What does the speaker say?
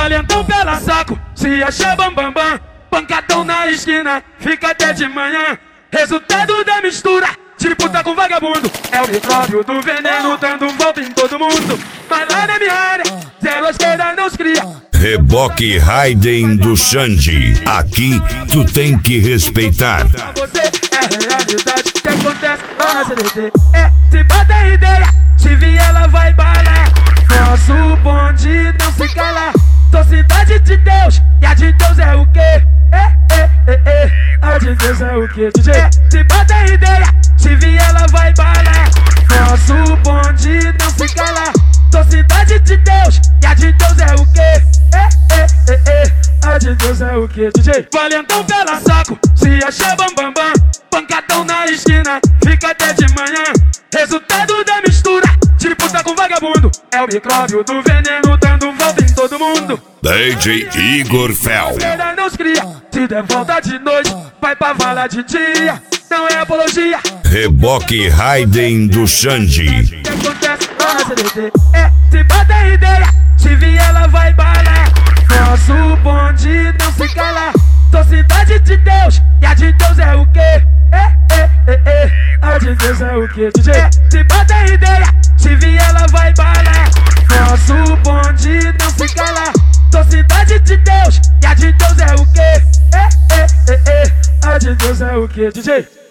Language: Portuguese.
valentão pela saco, se acha bambambam. Pancadão na esquina, fica até de manhã. Resultado da mistura de puta com vagabundo. É o micróbio do veneno dando volta em todo mundo. Mas lá na minha área, zero esquerda não se cria. Reboque Raiden do Xande. Aqui tu tem que respeitar. Você é a realidade que acontece lá na CDT. Se bota ideia, se vier ela vai balar. Nosso bonde não se cala. Sou cidade de Deus, e a de Deus é o quê? A de Deus é o quê, DJ? Se bota ideia, se vier ela vai balar. Nosso bonde não se cala. Sou cidade de Deus, e a de Deus é o quê? A de Deus é o quê, DJ? Valentão pela saco, se acha bambambam. Pancadão na esquina, fica até de manhã. Resultado da mistura de puta com vagabundo. É o micróbio do veneno dando volta em todo mundo. DJ Igor Fel. Não se cria, se der volta de noite, vai pra vala de dia. Não é apologia. Reboque Raiden do Xande. Que acontece lá na CDT. Se bota ideia, se vier ela vai balar. Nosso bonde não se cala. Sou cidade de Deus, e a de Deus é o quê? A de Deus é o quê, DJ? Se bota ideia, se vier ela vai balar. Nosso bonde não se cala. Sou cidade de Deus, e a de Deus é o quê? A de Deus é o quê, DJ?